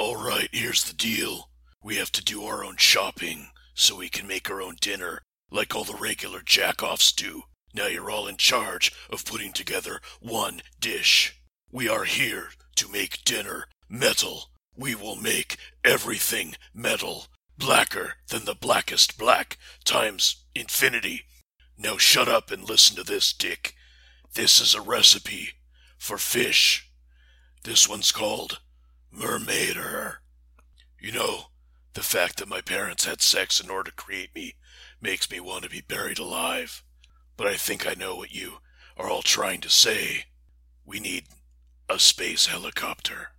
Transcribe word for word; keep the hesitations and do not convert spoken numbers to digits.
Alright, here's the deal. We have to do our own shopping, so we can make our own dinner, like all the regular jack-offs do. Now you're all in charge of putting together one dish. We are here to make dinner metal. We will make everything metal, blacker than the blackest black, times infinity. Now shut up and listen to this, Dick. This is a recipe for fish. This one's called Mermaider. You know, the fact that my parents had sex in order to create me makes me want to be buried alive. But I think I know what you are all trying to say. We need a space helicopter.